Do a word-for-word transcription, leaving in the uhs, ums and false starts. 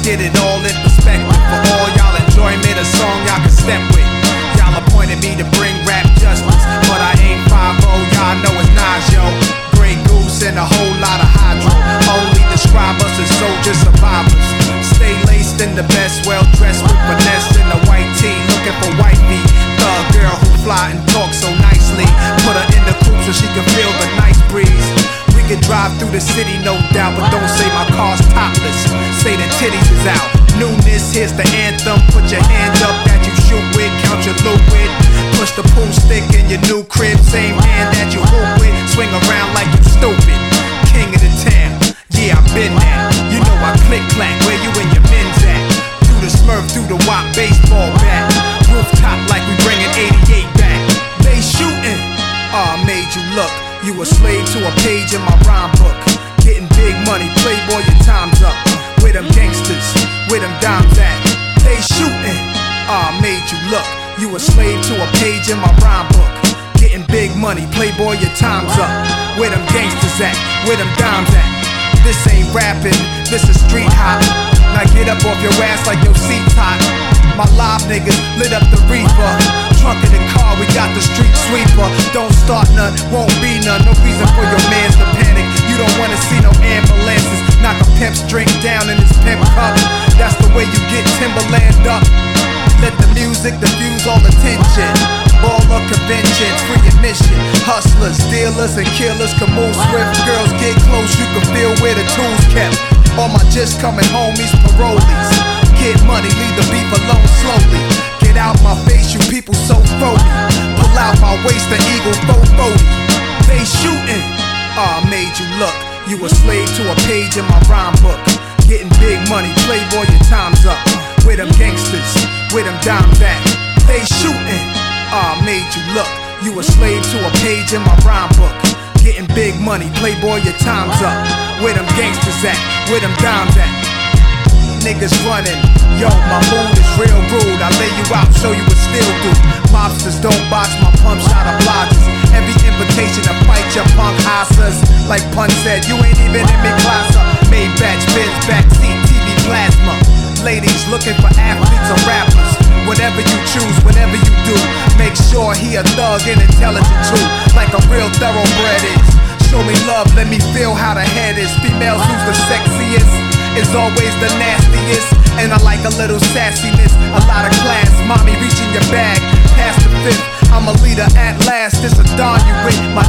get it all in perspective. For all y'all enjoyment, a song y'all can step with. Y'all appointed me to bring rap justice, but I ain't five oh, y'all know it's Nas, yo. Grey Goose and a whole lot of hydro. Only describe us as soldier survivors. Stay laced in the best, well dressed with finesse in a white tee, looking for white meat. Thug girl who fly and talk so nicely. Put her in the coupe so she can feel the nice breeze. We can drive through the city, no doubt, but don't say my car's topless. Say the titties is out. Newness, here's the anthem. Put your hand up that you shoot with, count your loot with. Push the pool stick in your new crib, same hand that you hoop with. Swing around like you stupid. King of the town, yeah, I've been there. You know I click clack, where you and your men's at? Through the Smurf, through the Wop baseball bat. Rooftop like we bringing eighty-eight back. They shooting, ah, oh, made you look. You a slave to a page in my rhyme book. Getting big money, playboy, your time's up. Where them gangsters, where them dimes at? They shooting, ah, oh, made you look. You a slave to a page in my rhyme book. Getting big money, playboy, your time's up. Where them gangsters at? Where them dimes at? This ain't rapping, this is street hop. Now get up off your ass like your seat's hot. My live niggas lit up the reefer. Trunk in the car, we got the street sweeper. Don't start none, won't be none. No reason for your mans to panic. You don't wanna see no ambulances. Knock a pimp's drink down in his pimp cup. That's the way you get Timberland up. Let the music diffuse all attention. Baller convention, free admission. Hustlers, dealers, and killers can move swift. Girls get close, you can feel where the tools kept. All my just coming homies, parolees. Get money, leave the beef alone slowly. Get out my face, you people so phony. Pull out my waist, the eagle four forty. They shooting, ah, oh, made you look. You a slave to a page in my rhyme book. Getting big money, playboy, your time's up. Where them gangsters, where them dimes at? They shooting, ah, oh, made you look. You a slave to a page in my rhyme book. Getting big money, playboy, your time's up. Where them gangsters at? Where them dimes at? Niggas running, yo, my mood is real rude. I lay you out, show you what still do. Mobsters don't box my pump shot obligers. Every invitation to fight your punk asses. Like Pun said, you ain't even in me class up. Made batch, biz, backseat, T V plasma. Ladies looking for athletes or rappers. Whatever you choose, whatever you do, make sure he a thug and intelligent too. Like a real thoroughbred is. Show me love, let me feel how the head is. Females who's the sexiest is always the nastiest. And I like a little sassiness, a lot of class. Mommy reaching your bag, past the fifth. I'm a leader at last, this a dawn you with. My